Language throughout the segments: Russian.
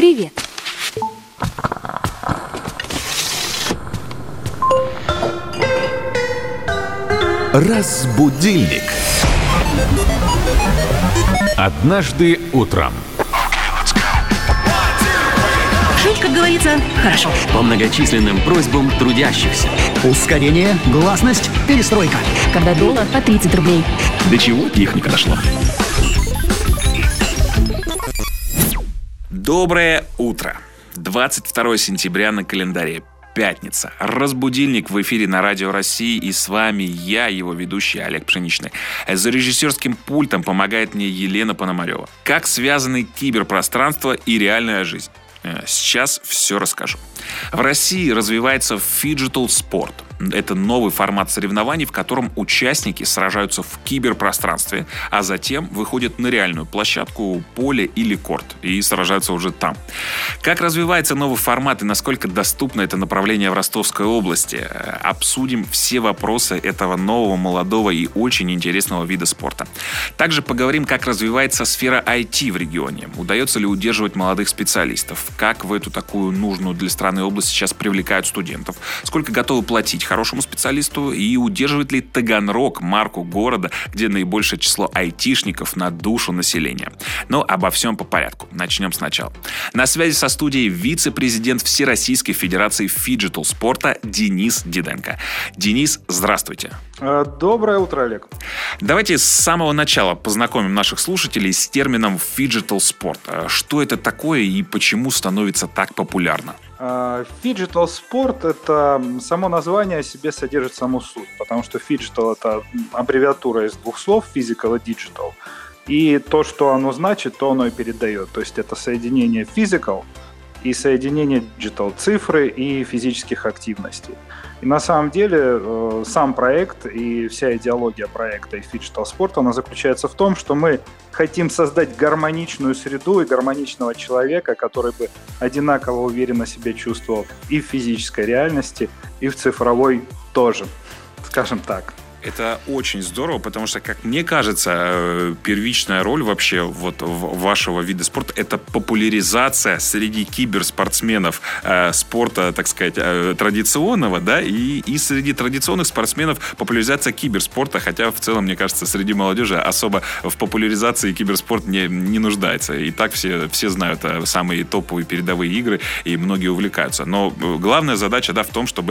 Привет. Разбудильник. Однажды утром. Жить, как говорится, хорошо. По многочисленным просьбам трудящихся. Ускорение, гласность, перестройка. Когда доллар по 30 рублей. До чего техника дошла? Доброе утро. 22 сентября на календаре. Пятница. Разбудильник в эфире на Радио России, и с вами я, его ведущий Олег Пшеничный. За режиссерским пультом помогает мне Елена Пономарева. Как связаны киберпространство и реальная жизнь? Сейчас все расскажу. В России развивается фиджитал спорт. Это новый формат соревнований, в котором участники сражаются в киберпространстве, а затем выходят на реальную площадку, поле или корт и сражаются уже там. Как развивается новый формат и насколько доступно это направление в Ростовской области? Обсудим все вопросы этого нового, молодого и очень интересного вида спорта. Также поговорим, как развивается сфера IT в регионе. Удается ли удерживать молодых специалистов? Как в эту такую нужную для страны область сейчас привлекают студентов? Сколько готовы платить хорошему специалисту? И удерживает ли Таганрог марку города, где наибольшее число айтишников на душу населения? Но обо всем по порядку. Начнем сначала. На связи со студией вице-президент Всероссийской Федерации фиджитал спорта Денис Диденко. Денис, здравствуйте. Доброе утро, Олег. Давайте с самого начала познакомим наших слушателей с термином фиджитал спорт. Что это такое и почему становится так популярно? Фиджитал спорт — это само название о себе содержит саму суть, потому что фиджитал — это аббревиатура из двух слов, physical и digital, и то, что оно значит, то оно и передает. То есть это соединение physical и соединение digital, цифры и физических активностей. И на самом деле сам проект и вся идеология проекта и фиджитал спорта, она заключается в том, что мы хотим создать гармоничную среду и гармоничного человека, который бы одинаково уверенно себя чувствовал и в физической реальности, и в цифровой тоже, скажем так. Это очень здорово, потому что, как мне кажется, первичная роль вообще вот вашего вида спорта — это популяризация среди киберспортсменов спорта, так сказать, традиционного, да, и среди традиционных спортсменов популяризация киберспорта, хотя в целом, мне кажется, среди молодежи особо в популяризации киберспорт не нуждается. И так все знают самые топовые передовые игры, и многие увлекаются. Но главная задача, да, в том, чтобы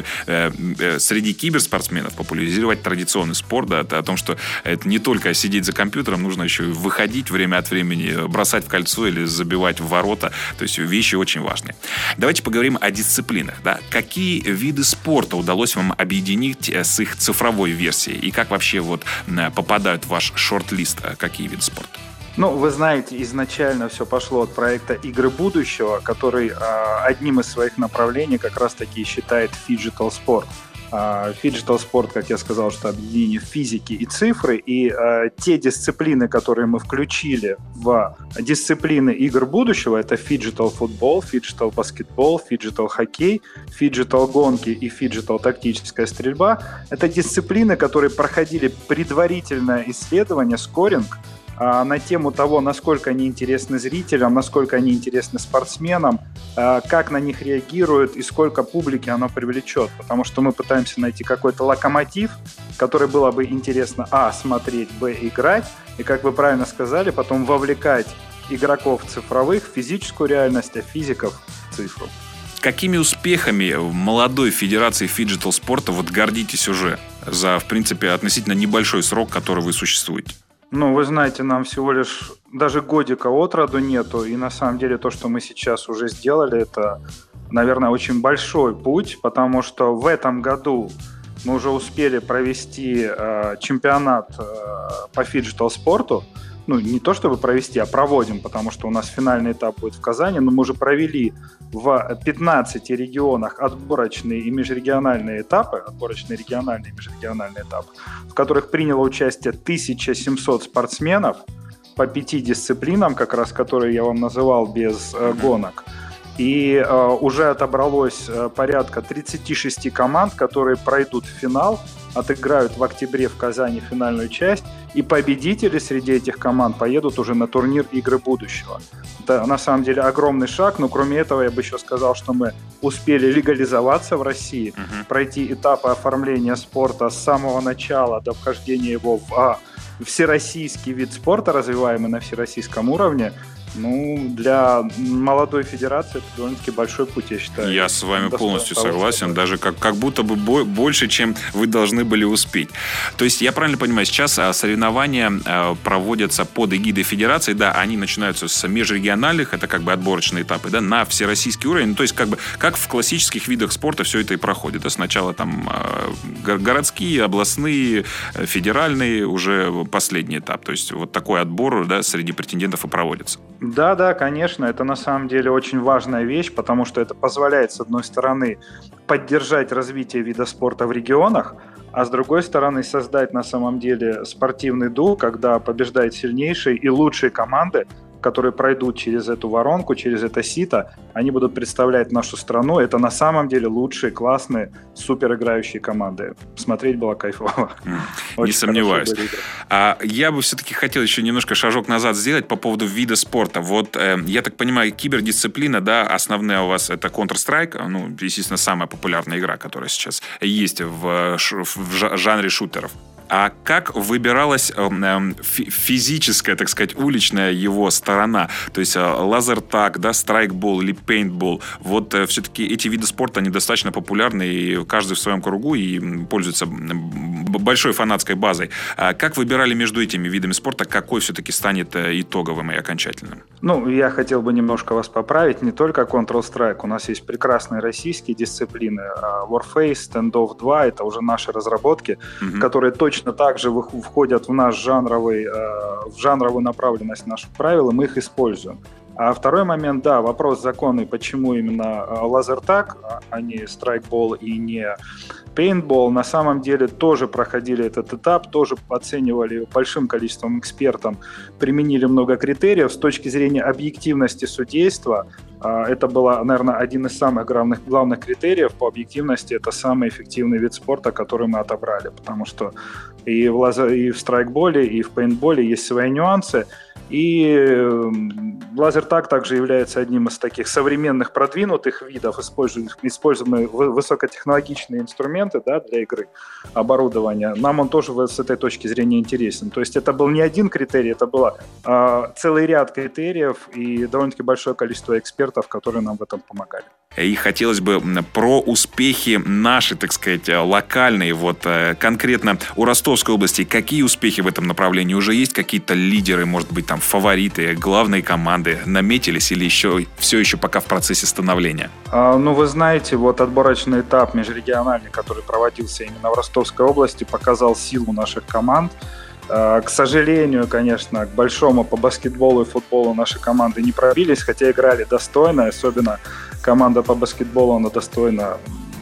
среди киберспортсменов популяризировать традиционный спорт, да, о том, что это не только сидеть за компьютером, нужно еще и выходить время от времени, бросать в кольцо или забивать в ворота. То есть вещи очень важные. Давайте поговорим о дисциплинах. Да? Какие виды спорта удалось вам объединить с их цифровой версией? И как вообще вот попадают в ваш шорт-лист? Какие виды спорта? Ну, вы знаете, изначально все пошло от проекта «Игры будущего», который одним из своих направлений как раз-таки считает фиджитал спорт. Фиджитал спорт, как я сказал, что объединение физики и цифры, и те дисциплины, которые мы включили в дисциплины игр будущего, это фиджитал футбол, фиджитал баскетбол, фиджитал хоккей, фиджитал гонки и фиджитал тактическая стрельба. Это дисциплины, которые проходили предварительное исследование, скоринг, на тему того, насколько они интересны зрителям, насколько они интересны спортсменам, как на них реагируют и сколько публики оно привлечет. Потому что мы пытаемся найти какой-то локомотив, который было бы интересно смотреть, играть, и, как вы правильно сказали, потом вовлекать игроков цифровых в физическую реальность, а физиков в цифру. Какими успехами молодой федерации фиджитал спорта вот гордитесь уже за, в принципе, относительно небольшой срок, который вы существуете? Ну, вы знаете, нам всего лишь даже годика от роду нету, и на самом деле то, что мы сейчас уже сделали, это, наверное, очень большой путь, потому что в этом году мы уже успели провести чемпионат по фиджитал спорту. Ну, не то чтобы провести, а проводим, потому что у нас финальный этап будет в Казани, но мы уже провели в 15 регионах отборочные и межрегиональные этапы, в которых приняло участие 1700 спортсменов по 5 дисциплинам, как раз которые я вам называл без гонок. И уже отобралось порядка 36 команд, которые пройдут в финал. отыграют в октябре в Казани финальную часть, и победители среди этих команд поедут уже на турнир «Игры будущего». Это на самом деле огромный шаг, но кроме этого я бы еще сказал, что мы успели легализоваться в России, пройти этапы оформления спорта с самого начала до вхождения его в всероссийский вид спорта, развиваемый на всероссийском уровне. Ну, для молодой федерации это довольно-таки большой путь, я считаю. Я с вами полностью согласен, даже как будто бы больше, чем вы должны были успеть. То есть, я правильно понимаю, сейчас соревнования проводятся под эгидой федерации, да, они начинаются с межрегиональных, это как бы отборочные этапы, да, на всероссийский уровень, ну, то есть, как в классических видах спорта все это и проходит. Да, сначала там городские, областные, федеральные, уже последний этап. То есть, вот такой отбор, да, среди претендентов и проводится. Да, конечно, это на самом деле очень важная вещь, потому что это позволяет, с одной стороны, поддержать развитие вида спорта в регионах, а с другой стороны, создать на самом деле спортивный дух, когда побеждают сильнейшие и лучшие команды, которые пройдут через эту воронку, через это сито, они будут представлять нашу страну. Это на самом деле лучшие, классные, супер играющие команды. Смотреть было кайфово. Не сомневаюсь. Я бы все-таки хотел еще немножко шажок назад сделать по поводу вида спорта. Вот, я так понимаю, кибердисциплина, да, основная у вас это Counter-Strike, ну, естественно, самая популярная игра, которая сейчас есть в жанре шутеров. А как выбиралась физическая, так сказать, уличная его сторона? То есть лазертаг, да, страйкбол или пейнтбол. Вот все-таки эти виды спорта, они достаточно популярны, и каждый в своем кругу и пользуется большой фанатской базой. А как выбирали между этими видами спорта? Какой все-таки станет итоговым и окончательным? Ну, я хотел бы немножко вас поправить. Не только Counter-Strike. У нас есть прекрасные российские дисциплины. Warface, Standoff 2 — это уже наши разработки, которые точно так же входят в наш в жанровую направленность наших правил, и мы их используем. А второй момент, да, вопрос законный, почему именно лазертаг, а не страйкбол и не пейнтбол, на самом деле тоже проходили этот этап, тоже оценивали большим количеством экспертов, применили много критериев. С точки зрения объективности судейства, это было, наверное, один из самых главных критериев по объективности. Это самый эффективный вид спорта, который мы отобрали, потому что и в страйкболе, и в пейнтболе есть свои нюансы. И лазертаг также является одним из таких современных продвинутых видов, используемые высокотехнологичные инструменты, да, для игры, оборудование. Нам он тоже с этой точки зрения интересен. То есть это был не один критерий, это было целый ряд критериев и довольно-таки большое количество экспертов, которые нам в этом помогали. И хотелось бы про успехи наши, так сказать, локальные, вот конкретно у Ростовской области. Какие успехи в этом направлении? Уже есть какие-то лидеры, может быть, там фавориты, главные команды наметились или все еще пока в процессе становления? Ну, вы знаете, вот отборочный этап межрегиональный, который проводился именно в Ростовской области, показал силу наших команд. К сожалению, конечно, к большому по баскетболу и футболу наши команды не пробились, хотя играли достойно, особенно команда по баскетболу, она достойна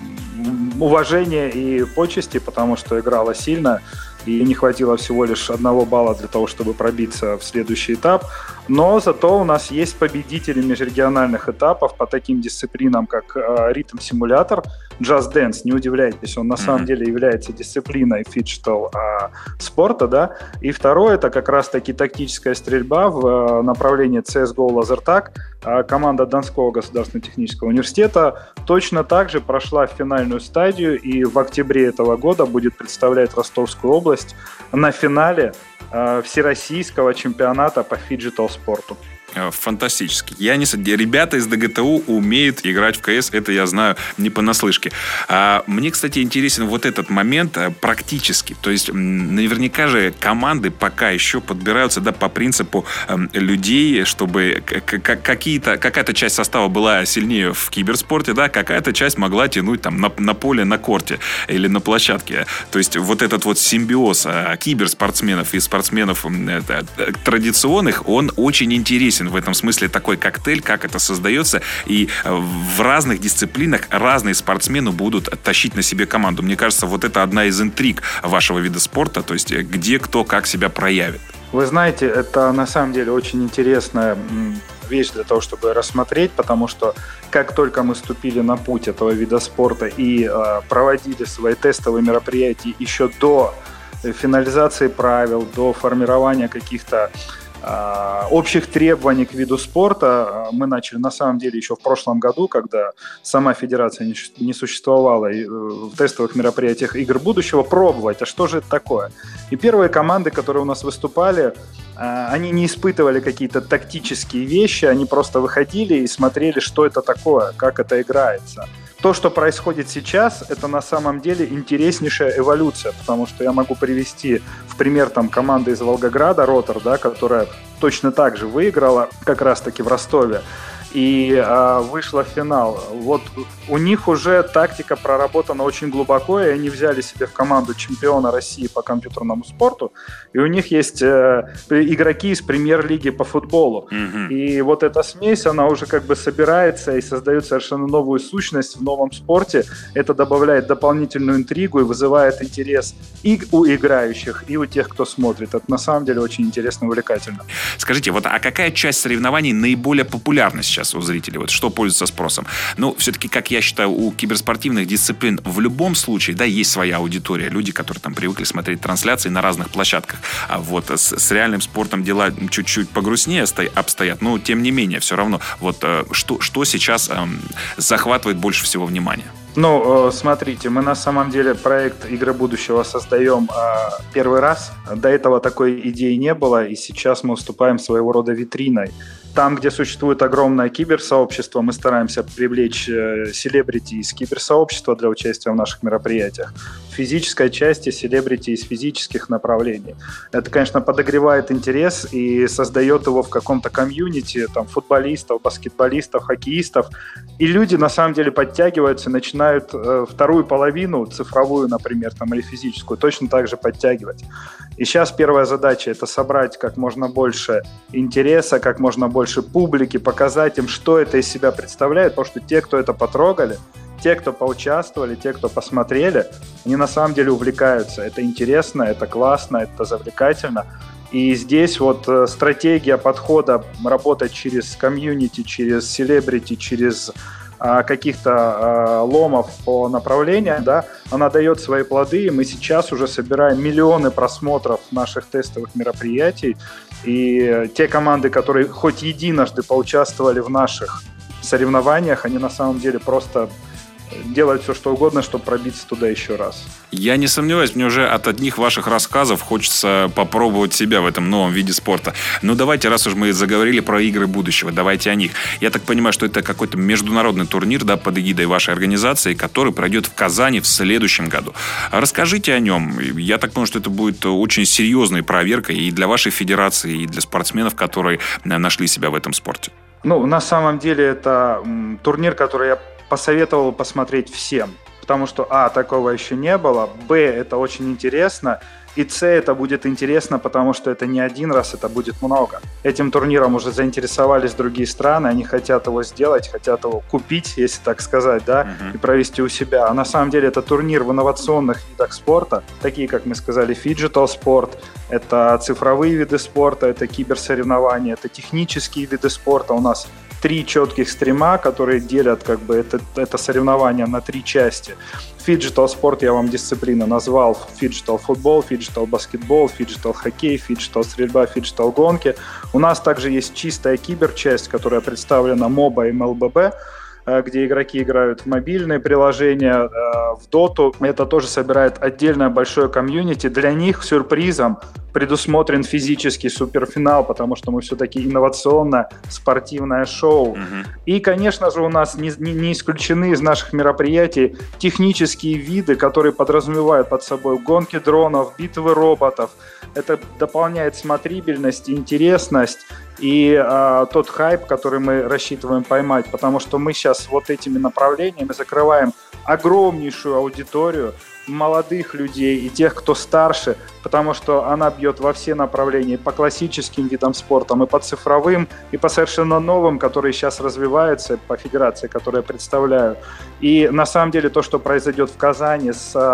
уважения и почести, потому что играла сильно, и не хватило всего лишь 1 балла для того, чтобы пробиться в следующий этап. Но зато у нас есть победители межрегиональных этапов по таким дисциплинам, как ритм-симулятор, Just Dance, не удивляйтесь, он на самом деле является дисциплиной фиджитал спорта, да. И второе, это как раз-таки тактическая стрельба в направлении CSGO Лазертаг. Команда Донского государственного технического университета точно так же прошла финальную стадию и в октябре этого года будет представлять Ростовскую область на финале всероссийского чемпионата по фиджитал-спорту. Фантастически. Ребята из ДГТУ умеют играть в КС, это я знаю не понаслышке. Мне, кстати, интересен вот этот момент практически. То есть наверняка же команды пока еще подбираются, да, по принципу людей, чтобы какая-то часть состава была сильнее в киберспорте, да, какая-то часть могла тянуть там на поле, на корте или на площадке. То есть вот этот вот симбиоз киберспортсменов и спортсменов традиционных, он очень интересен. В этом смысле такой коктейль, как это создается, и в разных дисциплинах разные спортсмены будут тащить на себе команду. Мне кажется, вот это одна из интриг вашего вида спорта, то есть где кто как себя проявит. Вы знаете, это на самом деле очень интересная вещь для того, чтобы рассмотреть, потому что как только мы ступили на путь этого вида спорта и проводили свои тестовые мероприятия еще до финализации правил, до формирования каких-то общих требований к виду спорта, мы начали на самом деле еще в прошлом году, когда сама федерация не существовала, и в тестовых мероприятиях игр будущего пробовать, а что же это такое. И первые команды, которые у нас выступали, они не испытывали какие-то тактические вещи, они просто выходили и смотрели, что это такое, как это играется. То, что происходит сейчас, это на самом деле интереснейшая эволюция, потому что я могу привести в пример команды из Волгограда, Ротор, да, которая точно так же выиграла как раз-таки в Ростове и вышла в финал. Вот у них уже тактика проработана очень глубоко, и они взяли себе в команду чемпиона России по компьютерному спорту, и у них есть игроки из премьер-лиги по футболу. И вот эта смесь, она уже как бы собирается и создает совершенно новую сущность в новом спорте. Это добавляет дополнительную интригу и вызывает интерес и у играющих, и у тех, кто смотрит. Это на самом деле очень интересно и увлекательно. Скажите, а какая часть соревнований наиболее популярна сейчас у зрителей? Что пользуется спросом? Все-таки, как я считаю, у киберспортивных дисциплин в любом случае, да, есть своя аудитория. Люди, которые привыкли смотреть трансляции на разных площадках. А с реальным спортом дела чуть-чуть погрустнее обстоят, но тем не менее, все равно. Что сейчас захватывает больше всего внимания? Смотрите, мы на самом деле проект «Игры будущего» создаем первый раз. До этого такой идеи не было, и сейчас мы выступаем своего рода витриной. Там, где существует огромное киберсообщество, мы стараемся привлечь селебрити из киберсообщества для участия в наших мероприятиях. В физической части селебрити из физических направлений. Это, конечно, подогревает интерес и создает его в каком-то комьюнити, футболистов, баскетболистов, хоккеистов. И люди, на самом деле, подтягиваются, начинают вторую половину, цифровую, например, или физическую, точно так же подтягивать. И сейчас первая задача – это собрать как можно больше интереса, как можно больше публики, показать им, что это из себя представляет, потому что те, кто это потрогали, те, кто поучаствовали, те, кто посмотрели, они на самом деле увлекаются. Это интересно, это классно, это завлекательно. И здесь стратегия подхода работать через комьюнити, через селебрити, через каких-то ломов по направлениям, да, она дает свои плоды, и мы сейчас уже собираем миллионы просмотров наших тестовых мероприятий, и те команды, которые хоть единожды поучаствовали в наших соревнованиях, они на самом деле просто делают все, что угодно, чтобы пробиться туда еще раз. Я не сомневаюсь, мне уже от одних ваших рассказов хочется попробовать себя в этом новом виде спорта. Давайте, раз уж мы заговорили про игры будущего, давайте о них. Я так понимаю, что это какой-то международный турнир, да, под эгидой вашей организации, который пройдет в Казани в следующем году. Расскажите о нем. Я так понимаю, что это будет очень серьезной проверкой и для вашей федерации, и для спортсменов, которые нашли себя в этом спорте. На самом деле это турнир, который я посоветовал посмотреть всем, потому что, такого еще не было, это очень интересно, и это будет интересно, потому что это не один раз, это будет много. Этим турниром уже заинтересовались другие страны, они хотят его сделать, хотят его купить, если так сказать, да, и провести у себя. А на самом деле это турнир в инновационных видах спорта, такие, как мы сказали, фиджитал спорт, это цифровые виды спорта, это киберсоревнования, это технические виды спорта. У нас 3 четких стрима, которые делят это соревнование на 3 части. Фиджитал спорт я вам дисциплины назвал: фиджитал футбол, фиджитал баскетбол, фиджитал хоккей, фиджитал стрельба, фиджитал гонки. У нас также есть чистая киберчасть, которая представлена MOBA и MLBB, где игроки играют в мобильные приложения, в доту. Это тоже собирает отдельное большое комьюнити. Для них сюрпризом предусмотрен физический суперфинал, потому что мы все-таки инновационное спортивное шоу. И, конечно же, у нас не исключены из наших мероприятий технические виды, которые подразумевают под собой гонки дронов, битвы роботов. Это дополняет смотрибельность, интересность и тот хайп, который мы рассчитываем поймать, потому что мы сейчас этими направлениями закрываем огромнейшую аудиторию молодых людей и тех, кто старше, потому что она бьет во все направления, и по классическим видам спорта, и по цифровым, и по совершенно новым, которые сейчас развиваются, по федерации, которую я представляю. И на самом деле то, что произойдет в Казани с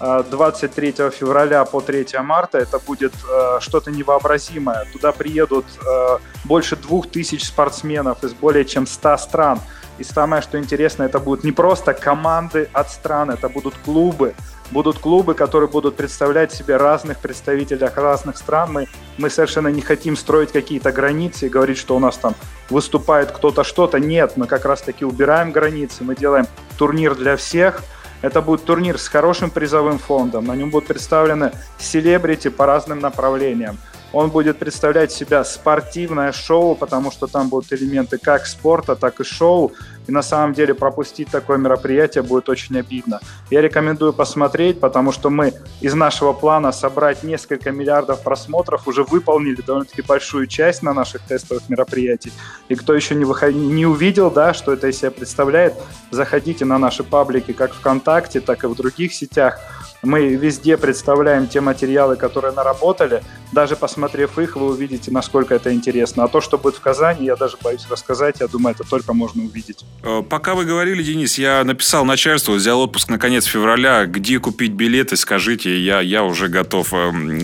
23 февраля по 3 марта. Это будет что-то невообразимое. Туда приедут больше 2000 спортсменов из более чем 100 стран. И самое, что интересно, это будут не просто команды от стран, это будут клубы. Будут клубы, которые будут представлять себе разных представителей разных стран. Мы совершенно не хотим строить какие-то границы и говорить, что у нас там выступает кто-то что-то. Нет, мы как раз-таки убираем границы, мы делаем турнир для всех. Это будет турнир с хорошим призовым фондом. На нем будут представлены селебрити по разным направлениям. Он будет представлять себя спортивное шоу, потому что там будут элементы как спорта, так и шоу. И на самом деле пропустить такое мероприятие будет очень обидно. Я рекомендую посмотреть, потому что мы из нашего плана собрать несколько миллиардов просмотров уже выполнили довольно-таки большую часть на наших тестовых мероприятиях. И кто еще не увидел, да, что это из себя представляет, заходите на наши паблики как ВКонтакте, так и в других сетях. Мы везде представляем те материалы, которые наработали. Даже посмотрев их, вы увидите, насколько это интересно. А то, что будет в Казани, я даже боюсь рассказать. Я думаю, это только можно увидить. Пока вы говорили, Денис, я написал начальству, взял отпуск на конец февраля. Где купить билеты, скажите, я уже готов.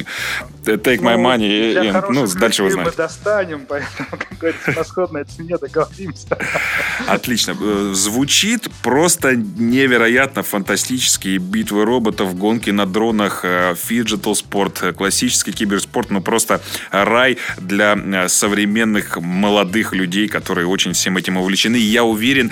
Take my money. Для хороших дальше вы знаете. Мы достанем, поэтому, как говорится, на сходной цене договоримся. Отлично. Звучит просто невероятно фантастически. Битвы роботов, гонки на дронах, фиджитал спорт, классический киберспорт. Просто рай для современных молодых людей, которые очень всем этим увлечены. И я уверен,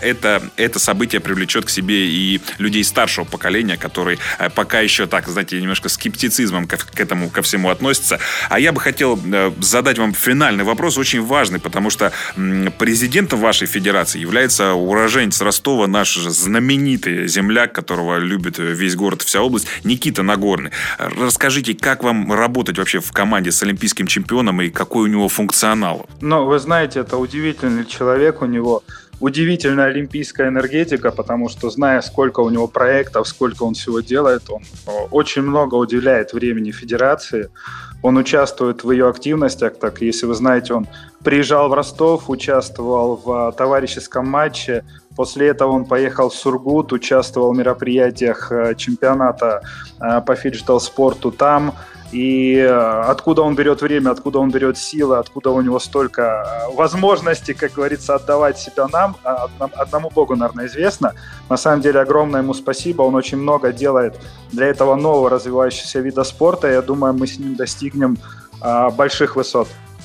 это событие привлечет к себе и людей старшего поколения, которые пока еще так, знаете, немножко скептицизмом ко всему относятся. А я бы хотел задать вам финальный вопрос, очень важный, потому что президентом вашей федерации является уроженец Ростова, наш знаменитый земляк, которого любит весь город, вся область, Никита Нагорный. Расскажите, как вам работать вообще в команде с олимпийским чемпионом и какой у него функционал? Вы знаете, это удивительный человек, у него удивительная олимпийская энергетика, потому что, зная, сколько у него проектов, сколько он всего делает, он очень много уделяет времени федерации, он участвует в ее активностях. Так, если вы знаете, он приезжал в Ростов, участвовал в товарищеском матче, после этого он поехал в Сургут, участвовал в мероприятиях чемпионата по фиджитал-спорту там. И откуда он берет время, откуда он берет силы, откуда у него столько возможностей, как говорится, отдавать себя нам, одному Богу, наверное, известно. На самом деле, огромное ему спасибо. Он очень много делает для этого нового развивающегося вида спорта. Я думаю, мы с ним достигнем больших высот.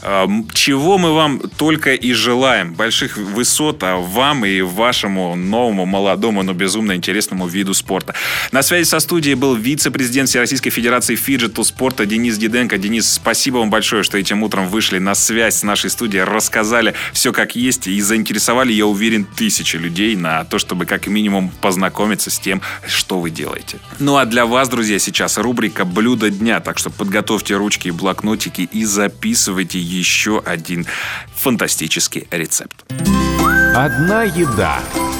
Чего мы вам только и желаем. Больших высот вам и вашему новому, молодому, но безумно интересному виду спорта. На связи со студией был вице-президент Всероссийской Федерации фиджитал спорта Денис Диденко. Денис, спасибо вам большое, что этим утром вышли на связь с нашей студией, рассказали все как есть и заинтересовали, я уверен, тысячи людей на то, чтобы как минимум познакомиться с тем, что вы делаете. А для вас, друзья, сейчас рубрика «Блюдо дня», так что подготовьте ручки и блокнотики и записывайте еще один фантастический рецепт. Одна еда.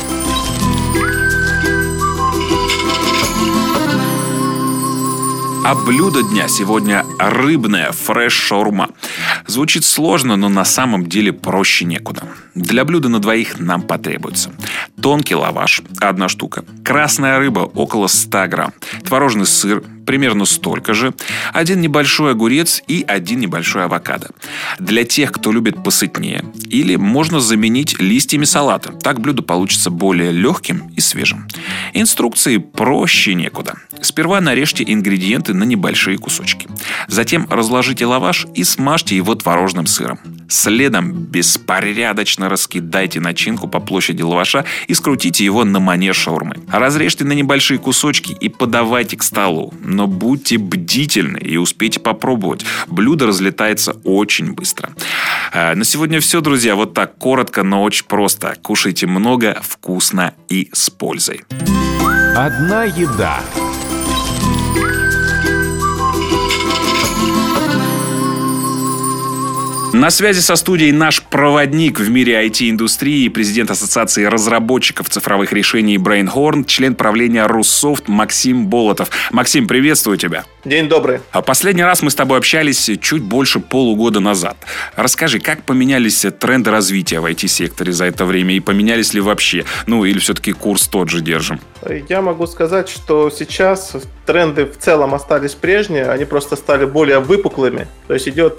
А блюдо дня сегодня рыбная фреш-шаурма. Звучит сложно, но на самом деле проще некуда. Для блюда на двоих нам потребуется тонкий лаваш – 1 штука, красная рыба – около 100 грамм, творожный сыр – примерно столько же, 1 небольшой огурец и 1 небольшой авокадо. Для тех, кто любит посытнее, или можно заменить листьями салата. Так блюдо получится более легким и свежим. Инструкции проще некуда. Сперва нарежьте ингредиенты на небольшие кусочки. Затем разложите лаваш и смажьте его творожным сыром. Следом беспорядочно раскидайте начинку по площади лаваша и скрутите его на манер шаурмы. Разрежьте на небольшие кусочки и подавайте к столу. Но будьте бдительны и успейте попробовать. Блюдо разлетается очень быстро. На сегодня все, друзья. Вот так коротко, но очень просто. Кушайте много, вкусно и с пользой. Одна еда. На связи со студией наш проводник в мире IT-индустрии, президент Ассоциации разработчиков цифровых решений BrainHorn, член правления Руссофт Максим Болотов. Максим, приветствую тебя. День добрый. Последний раз мы с тобой общались чуть больше полугода назад. Расскажи, как поменялись тренды развития в IT-секторе за это время и поменялись ли вообще? Ну, или все-таки курс тот же держим? Я могу сказать, что сейчас тренды в целом остались прежние, они просто стали более выпуклыми. То есть идет,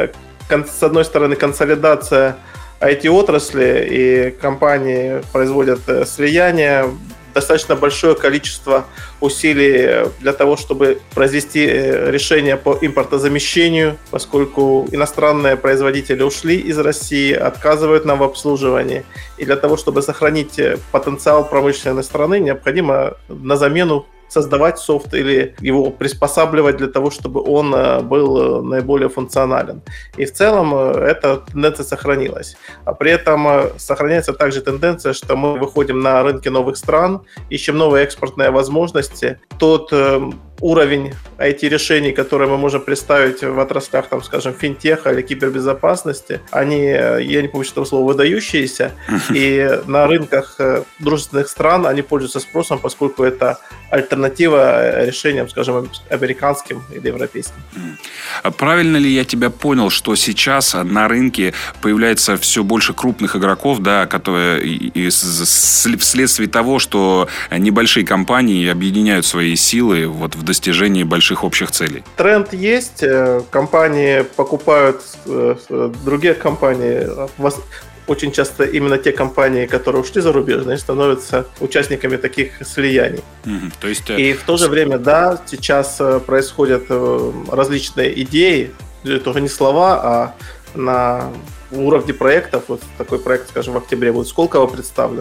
с одной стороны, консолидация IT-отрасли, и компании производят слияние, достаточно большое количество усилий для того, чтобы произвести решение по импортозамещению, поскольку иностранные производители ушли из России, отказывают нам в обслуживании. И для того, чтобы сохранить потенциал промышленной страны, необходимо на замену создавать софт или его приспосабливать для того, чтобы он был наиболее функционален. И в целом эта тенденция сохранилась. А при этом сохраняется также тенденция, что мы выходим на рынки новых стран, ищем новые экспортные возможности. Тот уровень IT-решений, которые мы можем представить в отраслях, там, скажем, финтеха или кибербезопасности, они, я не помню, что это слово, выдающиеся, и на рынках дружественных стран они пользуются спросом, поскольку это альтернатива решениям, скажем, американским или европейским. Правильно ли я тебя понял, что сейчас на рынке появляется все больше крупных игроков, да, которые вследствие того, что небольшие компании объединяют свои силы вот в достижении больших общих целей? Тренд есть. Компании покупают другие компании. Очень часто именно те компании, которые ушли зарубежные, становятся участниками таких слияний. То есть... И в то же время, да, сейчас происходят различные идеи, это уже не слова, а на уровне проектов. Вот такой проект, скажем, в октябре будет Сколково представлен,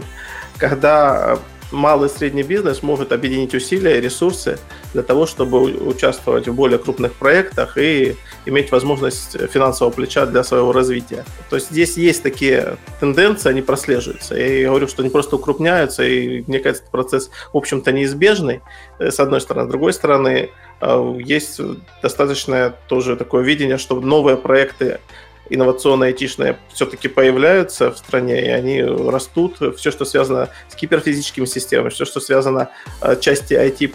когда малый и средний бизнес может объединить усилия и ресурсы для того, чтобы участвовать в более крупных проектах и иметь возможность финансового плеча для своего развития. То есть здесь есть такие тенденции, они прослеживаются. Я говорю, что они просто укрупняются, и мне кажется, этот процесс, в общем-то, неизбежный, с одной стороны. С другой стороны, есть достаточно тоже такое видение, что новые проекты инновационные, айтишные все-таки появляются в стране, и они растут. Все, что связано с киберфизическими системами, все, что связано с части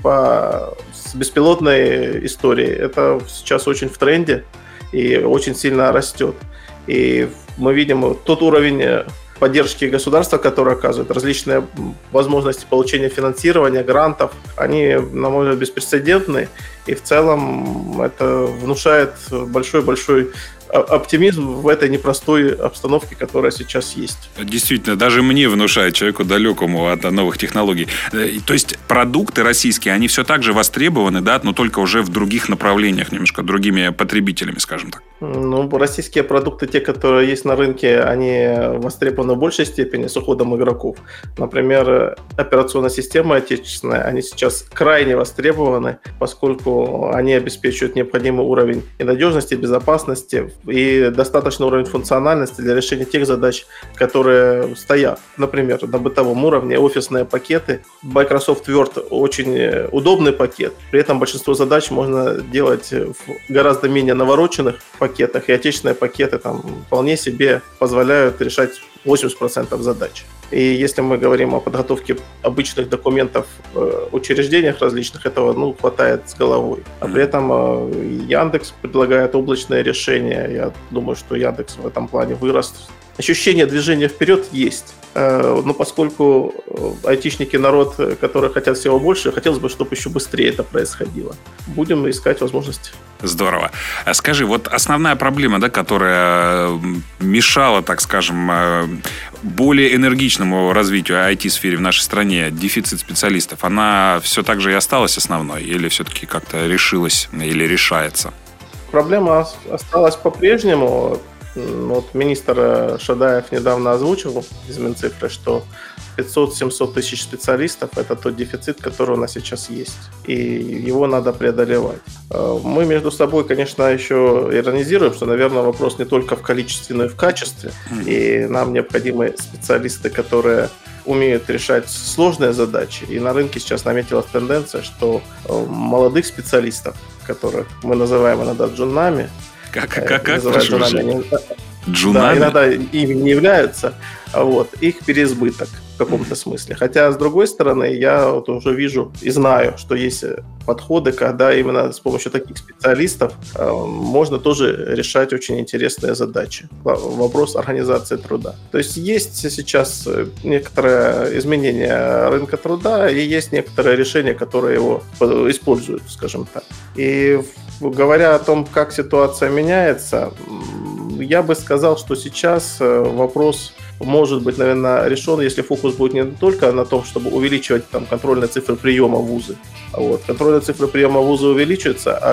IT с беспилотной историей, это сейчас очень в тренде и очень сильно растет. И мы видим тот уровень поддержки государства, который оказывает, различные возможности получения финансирования, грантов, они, на мой взгляд, беспрецедентны. И в целом это внушает большой-большой оптимизм в этой непростой обстановке, которая сейчас есть. Действительно, даже мне внушает, человеку далекому от новых технологий. То есть продукты российские, они все так же востребованы, да, но только уже в других направлениях, немножко другими потребителями, скажем так. Ну, российские продукты, те, которые есть на рынке, они востребованы в большей степени с уходом игроков. Например, операционные системы отечественные, они сейчас крайне востребованы, поскольку они обеспечивают необходимый уровень и надежности, и безопасности, и достаточный уровень функциональности для решения тех задач, которые стоят. Например, на бытовом уровне офисные пакеты. Microsoft Word очень удобный пакет, при этом большинство задач можно делать в гораздо менее навороченных пакетах, и отечественные пакеты там вполне себе позволяют решать 80% задач. И если мы говорим о подготовке обычных документов в учреждениях различных, этого хватает с головой. А при этом Яндекс предлагает облачное решение. Я думаю, что Яндекс в этом плане вырос. Ощущение движения вперед есть. Но поскольку айтишники народ, которые хотят всего больше, хотелось бы, чтобы еще быстрее это происходило. Будем искать возможности. Здорово. Скажи, вот основная проблема, да, которая мешала, так скажем, более энергичному развитию IT-сфере в нашей стране, дефицит специалистов, она все так же и осталась основной? Или все-таки как-то решилась или решается? Проблема осталась по-прежнему. Вот министр Шадаев недавно озвучил из Минцифры, что 500-700 тысяч специалистов – это тот дефицит, который у нас сейчас есть, и его надо преодолевать. Мы между собой, конечно, еще иронизируем, что, наверное, вопрос не только в количестве, но и в качестве, и нам необходимы специалисты, которые умеют решать сложные задачи, и на рынке сейчас наметилась тенденция, что молодых специалистов, которых мы называем иногда джунами, Как? Прошу джунами. Да, иногда ими не являются, их переизбыток в каком-то смысле. Хотя, с другой стороны, я вот уже вижу и знаю, что есть подходы, когда именно с помощью таких специалистов можно тоже решать очень интересные задачи. Вопрос организации труда. То есть сейчас некоторые изменения рынка труда и есть некоторые решения, которые его используют, скажем так. И говоря о том, как ситуация меняется, я бы сказал, что сейчас вопрос может быть, наверное, решен, если фокус будет не только на том, чтобы увеличивать там контрольные цифры приема в вузы. Контрольные цифры приема в вузы увеличиваются, а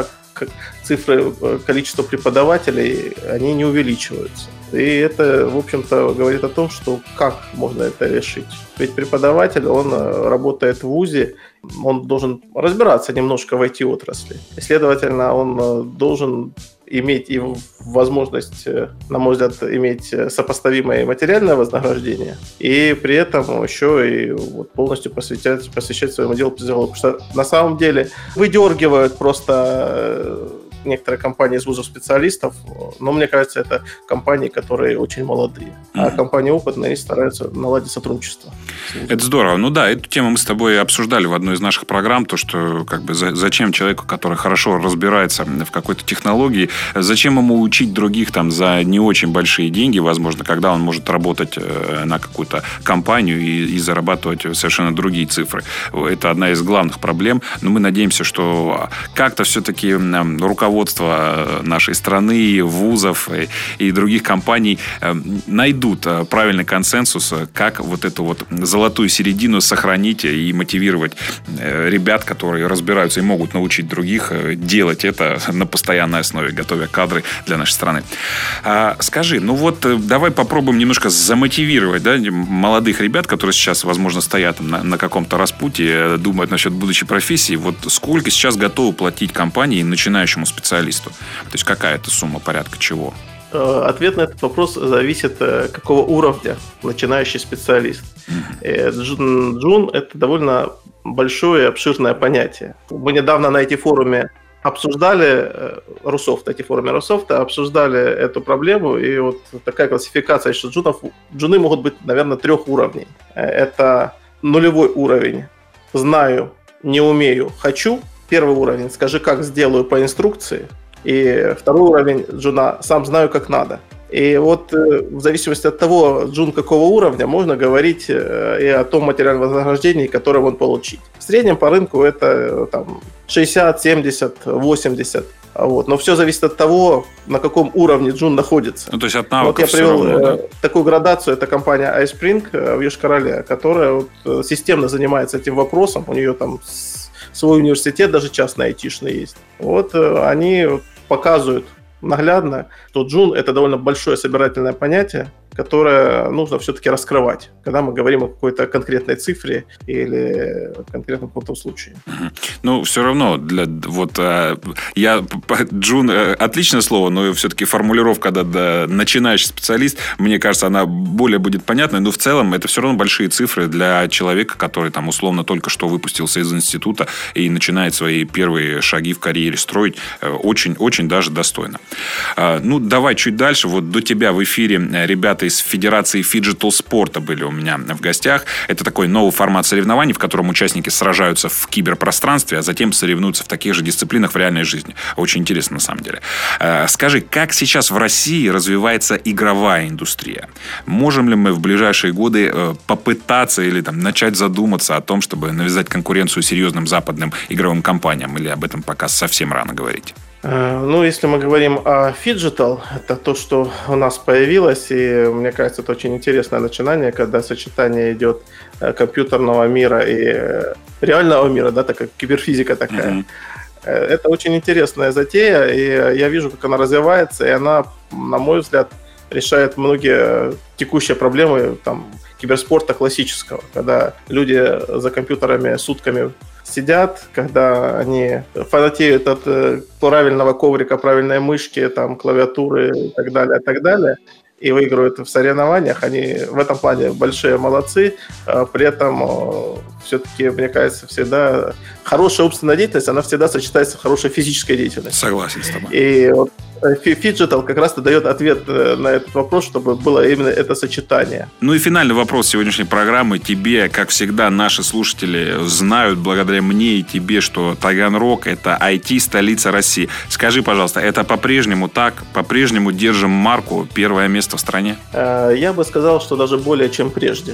количество преподавателей, они не увеличиваются. И это, в общем-то, говорит о том, что как можно это решить. Ведь преподаватель, он работает в вузе, он должен разбираться немножко в IT-отрасли. И, следовательно, он должен иметь и возможность, на мой взгляд, иметь сопоставимое материальное вознаграждение, и при этом еще и полностью посвящать своему делу. Потому что на самом деле выдергивают просто некоторые компании из вузов специалистов, но мне кажется, это компании, которые очень молодые. А компании опытные, они стараются наладить сотрудничество. Это здорово. Ну да, эту тему мы с тобой обсуждали в одной из наших программ, то, что зачем человеку, который хорошо разбирается в какой-то технологии, зачем ему учить других там за не очень большие деньги, возможно, когда он может работать на какую-то компанию и зарабатывать совершенно другие цифры. Это одна из главных проблем. Но мы надеемся, что как-то все-таки руководство нашей страны, вузов и других компаний найдут правильный консенсус, как эту золотую середину сохранить и мотивировать ребят, которые разбираются и могут научить других делать это на постоянной основе, готовя кадры для нашей страны. Скажи, давай попробуем немножко замотивировать молодых ребят, которые сейчас, возможно, стоят на каком-то распутье, думают насчет будущей профессии. Сколько сейчас готовы платить компании начинающему специалисту? То есть какая это сумма, порядка чего? Ответ на этот вопрос зависит, какого уровня начинающий специалист. Джун – это довольно большое и обширное понятие. Мы недавно на IT-форуме обсуждали обсуждали эту проблему, и такая классификация, что джуны могут быть, наверное, 3 уровней. Это нулевой уровень «знаю, не умею, хочу». Первый уровень «скажи, как сделаю по инструкции». И второй уровень джуна «сам знаю, как надо». И в зависимости от того, джун какого уровня, можно говорить и о том материальном вознаграждении, которое он получит. В среднем по рынку это 60, 70, 80. Но все зависит от того, на каком уровне джун находится. То есть от навыков я привел такую градацию. Это компания iSpring в Йошкар-Оле, которая системно занимается этим вопросом. У нее там свой университет, даже частный айтишный есть. Они показывают наглядно, что джун – это довольно большое собирательное понятие, которое нужно все-таки раскрывать, когда мы говорим о какой-то конкретной цифре или конкретном каком-то случае. Ну, все равно, джун – отличное слово, но все-таки формулировка, когда начинающий специалист, мне кажется, она более будет понятной, но в целом это все равно большие цифры для человека, который там условно только что выпустился из института и начинает свои первые шаги в карьере строить очень даже достойно. Давай чуть дальше. До тебя в эфире ребята из Федерации фиджитал спорта были у меня в гостях. Это такой новый формат соревнований, в котором участники сражаются в киберпространстве, а затем соревнуются в таких же дисциплинах в реальной жизни. Очень интересно, на самом деле. Скажи, как сейчас в России развивается игровая индустрия? Можем ли мы в ближайшие годы попытаться или начать задуматься о том, чтобы навязать конкуренцию серьезным западным игровым компаниям? Или об этом пока совсем рано говорить? Если мы говорим о фиджитал, это то, что у нас появилось, и мне кажется, это очень интересное начинание, когда сочетание идет компьютерного мира и реального мира, так как киберфизика такая. Это очень интересная затея, и я вижу, как она развивается, и она, на мой взгляд, решает многие текущие проблемы киберспорта классического, когда люди за компьютерами сутками сидят, когда они фанатеют от правильного коврика, правильной мышки, клавиатуры и так далее, и выигрывают в соревнованиях. Они в этом плане большие молодцы. При этом все-таки, мне кажется, всегда хорошая умственная деятельность, она всегда сочетается с хорошей физической деятельностью. Согласен с тобой. И Фиджитал как раз-то дает ответ на этот вопрос, чтобы было именно это сочетание. Ну и финальный вопрос сегодняшней программы. Тебе, как всегда, наши слушатели знают, благодаря мне и тебе, что Таганрог – это IT-столица России. Скажи, пожалуйста, это по-прежнему так? По-прежнему держим марку первое место в стране? Я бы сказал, что даже более чем прежде,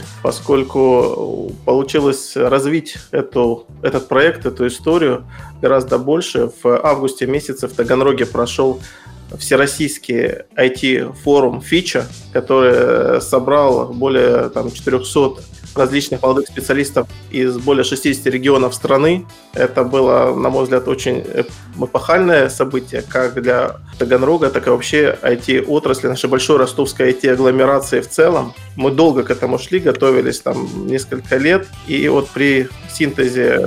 поскольку получилось развить этот проект, эту историю гораздо больше. В августе месяце в Таганроге прошел всероссийский IT-форум «Фича», который собрал более 400 различных молодых специалистов из более 60 регионов страны. Это было, на мой взгляд, очень эпохальное событие, как для Таганрога, так и вообще IT-отрасли, нашей большой ростовской IT-агломерации в целом. Мы долго к этому шли, готовились несколько лет, и вот при синтезе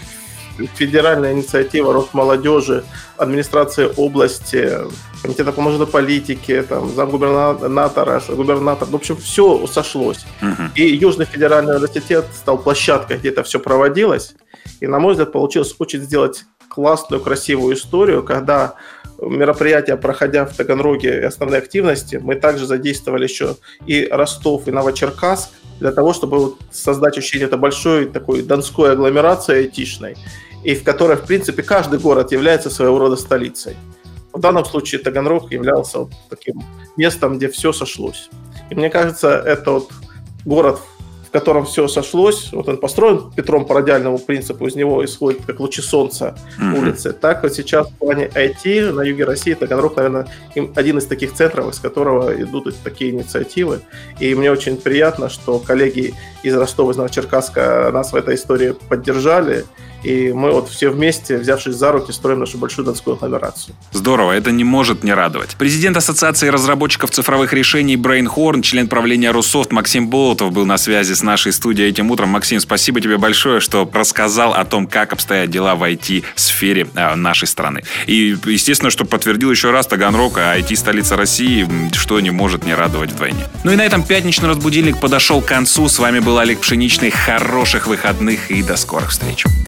федеральная инициатива Росмолодежи, администрации области, комитета по молодежной политике, замгубернатора, губернатор, в общем, все сошлось. И Южный федеральный университет стал площадкой, где это все проводилось. И, на мой взгляд, получилось очень сделать классную, красивую историю, когда мероприятия, проходя в Таганроге и основные активности, мы также задействовали еще и Ростов, и Новочеркасск, для того, чтобы создать ощущение этой большой такой донской агломерации айтишной, и в которой, в принципе, каждый город является своего рода столицей. В данном случае Таганрог являлся таким местом, где все сошлось. И мне кажется, это город, в котором все сошлось. Он построен Петром по радиальному принципу, из него исходят как лучи солнца улицы. Так вот сейчас в плане IT на юге России Таганрог, наверное, один из таких центров, из которого идут такие инициативы. И мне очень приятно, что коллеги из Ростова, из Новочеркасска нас в этой истории поддержали. И мы все вместе, взявшись за руки, строим нашу большую донскую агломерацию. Здорово, это не может не радовать. Президент Ассоциации разработчиков цифровых решений Brainhorn, член правления Русофт Максим Болотов был на связи с нашей студией этим утром. Максим, спасибо тебе большое, что рассказал о том, как обстоят дела в IT-сфере нашей страны. И, естественно, что подтвердил еще раз Таганрог, IT-столица России, что не может не радовать вдвойне. Ну и на этом пятничный разбудильник подошел к концу. С вами был Олег Пшеничный. Хороших выходных и до скорых встреч.